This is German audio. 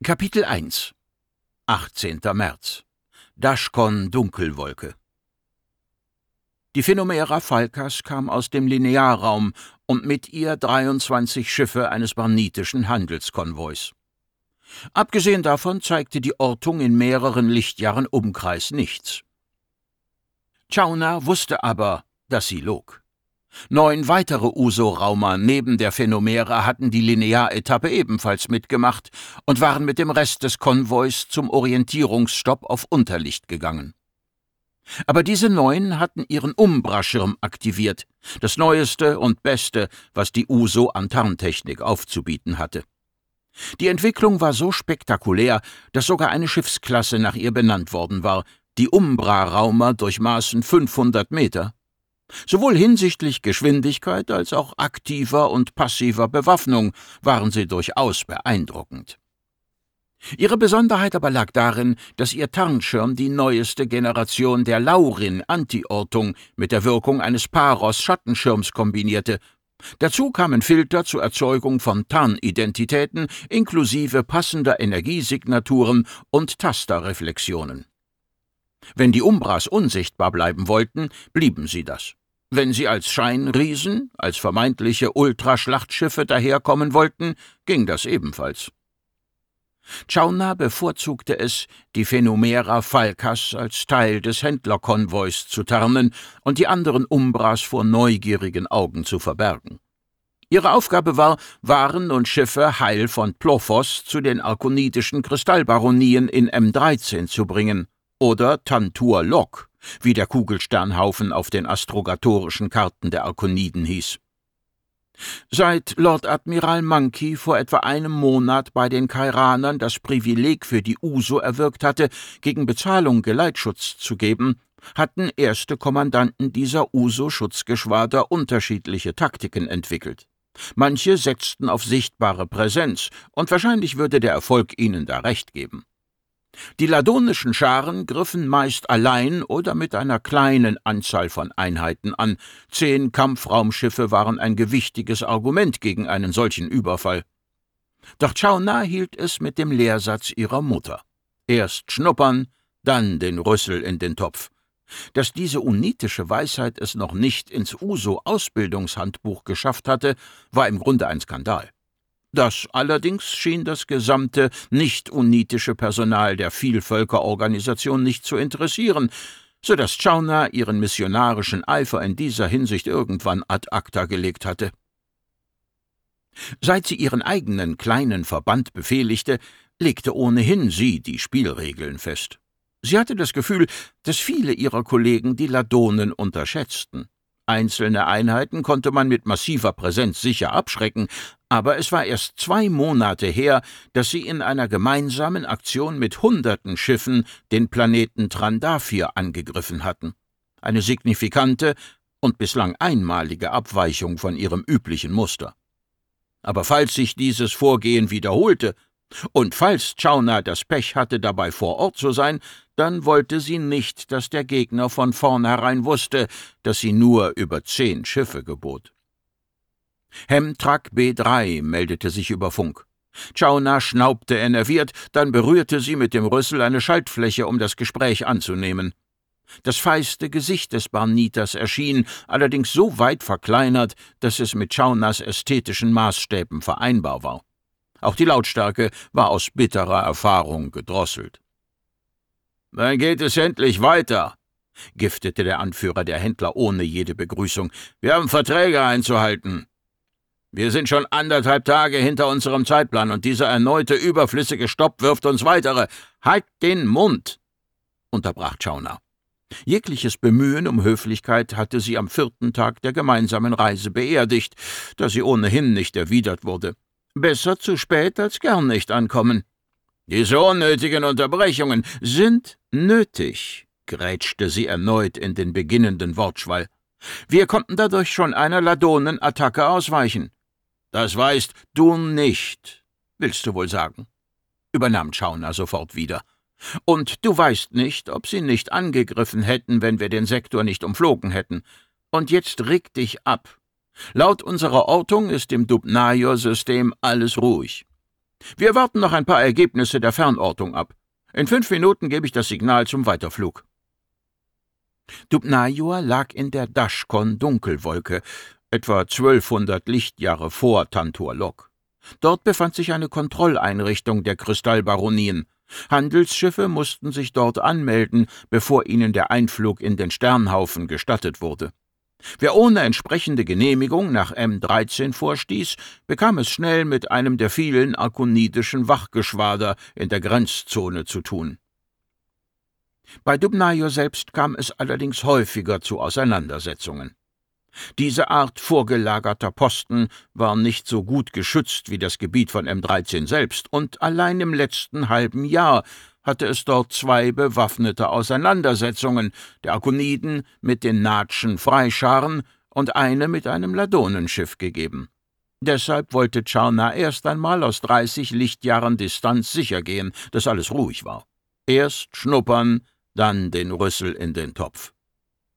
Kapitel 1 18. März Dashkon Dunkelwolke. Die Phenomera Falkas kam aus dem Linearraum und mit ihr 23 Schiffe eines barnitischen Handelskonvois. Abgesehen davon zeigte die Ortung in mehreren Lichtjahren Umkreis nichts. Chawna wusste aber, dass sie log. 9 weitere Uso-Raumer neben der Phenomera hatten die Linearetappe ebenfalls mitgemacht und waren mit dem Rest des Konvois zum Orientierungsstopp auf Unterlicht gegangen. Aber diese 9 hatten ihren Umbra-Schirm aktiviert, das Neueste und Beste, was die Uso an Tarntechnik aufzubieten hatte. Die Entwicklung war so spektakulär, dass sogar eine Schiffsklasse nach ihr benannt worden war. Die Umbra-Raumer durchmaßen 500 Meter. Sowohl hinsichtlich Geschwindigkeit als auch aktiver und passiver Bewaffnung waren sie durchaus beeindruckend. Ihre Besonderheit aber lag darin, dass ihr Tarnschirm die neueste Generation der Laurin-Antiortung mit der Wirkung eines Paros-Schattenschirms kombinierte. Dazu kamen Filter zur Erzeugung von Tarnidentitäten inklusive passender Energiesignaturen und Tasterreflexionen. Wenn die Umbras unsichtbar bleiben wollten, blieben sie das. Wenn sie als Scheinriesen, als vermeintliche Ultraschlachtschiffe daherkommen wollten, ging das ebenfalls. Chawna bevorzugte es, die Phenomera Falkas als Teil des Händlerkonvois zu tarnen und die anderen Umbras vor neugierigen Augen zu verbergen. Ihre Aufgabe war, Waren und Schiffe heil von Plophos zu den arkonidischen Kristallbaronien in M13 zu bringen, oder Tantur Lok, wie der Kugelsternhaufen auf den astrogatorischen Karten der Arkoniden hieß. Seit Lord Admiral Monkey vor etwa einem Monat bei den Kairanern das Privileg für die Uso erwirkt hatte, gegen Bezahlung Geleitschutz zu geben, hatten erste Kommandanten dieser Uso-Schutzgeschwader unterschiedliche Taktiken entwickelt. Manche setzten auf sichtbare Präsenz, und wahrscheinlich würde der Erfolg ihnen da recht geben. Die ladonischen Scharen griffen meist allein oder mit einer kleinen Anzahl von Einheiten an. 10 Kampfraumschiffe waren ein gewichtiges Argument gegen einen solchen Überfall. Doch Chawna hielt es mit dem Lehrsatz ihrer Mutter. Erst schnuppern, dann den Rüssel in den Topf. Dass diese unitische Weisheit es noch nicht ins Uso-Ausbildungshandbuch geschafft hatte, war im Grunde ein Skandal. Das allerdings schien das gesamte nicht-unitische Personal der Vielvölkerorganisation nicht zu interessieren, so dass Chawna ihren missionarischen Eifer in dieser Hinsicht irgendwann ad acta gelegt hatte. Seit sie ihren eigenen kleinen Verband befehligte, legte ohnehin sie die Spielregeln fest. Sie hatte das Gefühl, dass viele ihrer Kollegen die Ladonen unterschätzten. Einzelne Einheiten konnte man mit massiver Präsenz sicher abschrecken, aber es war erst 2 Monate her, dass sie in einer gemeinsamen Aktion mit Hunderten Schiffen den Planeten Trandafir angegriffen hatten. Eine signifikante und bislang einmalige Abweichung von ihrem üblichen Muster. Aber falls sich dieses Vorgehen wiederholte, und falls Chawna das Pech hatte, dabei vor Ort zu sein, dann wollte sie nicht, dass der Gegner von vornherein wusste, dass sie nur über 10 Schiffe gebot. Hemtrak B3 meldete sich über Funk. Chawna schnaubte enerviert, dann berührte sie mit dem Rüssel eine Schaltfläche, um das Gespräch anzunehmen. Das feiste Gesicht des Barniters erschien, allerdings so weit verkleinert, dass es mit Chawnas ästhetischen Maßstäben vereinbar war. Auch die Lautstärke war aus bitterer Erfahrung gedrosselt. »Dann geht es endlich weiter«, giftete der Anführer der Händler ohne jede Begrüßung. »Wir haben Verträge einzuhalten. Wir sind schon 1,5 Tage hinter unserem Zeitplan, und dieser erneute überflüssige Stopp wirft uns weitere. Halt den Mund«, unterbrach Chawna. Jegliches Bemühen um Höflichkeit hatte sie am 4. Tag der gemeinsamen Reise beerdigt, da sie ohnehin nicht erwidert wurde. Besser zu spät als gern nicht ankommen. »Diese unnötigen Unterbrechungen sind nötig«, grätschte sie erneut in den beginnenden Wortschwall. »Wir konnten dadurch schon einer Ladonenattacke ausweichen.« »Das weißt du nicht, willst du wohl sagen«, übernahm Chawna sofort wieder. »Und du weißt nicht, ob sie nicht angegriffen hätten, wenn wir den Sektor nicht umflogen hätten. Und jetzt reg dich ab. Laut unserer Ortung ist im Dubnajor-System alles ruhig. Wir warten noch ein paar Ergebnisse der Fernortung ab. In 5 Minuten gebe ich das Signal zum Weiterflug.« Dubnajor lag in der Dashkon-Dunkelwolke, etwa 1200 Lichtjahre vor Tantor Lok. Dort befand sich eine Kontrolleinrichtung der Kristallbaronien. Handelsschiffe mussten sich dort anmelden, bevor ihnen der Einflug in den Sternhaufen gestattet wurde. Wer ohne entsprechende Genehmigung nach M13 vorstieß, bekam es schnell mit einem der vielen arkonidischen Wachgeschwader in der Grenzzone zu tun. Bei Dubnajor selbst kam es allerdings häufiger zu Auseinandersetzungen. Diese Art vorgelagerter Posten war nicht so gut geschützt wie das Gebiet von M13 selbst, und allein im letzten halben Jahr hatte es dort 2 bewaffnete Auseinandersetzungen, der Arkoniden mit den Nahtschen Freischaren und eine mit einem Ladonenschiff gegeben. Deshalb wollte Charna erst einmal aus 30 Lichtjahren Distanz sichergehen, dass alles ruhig war. Erst schnuppern, dann den Rüssel in den Topf.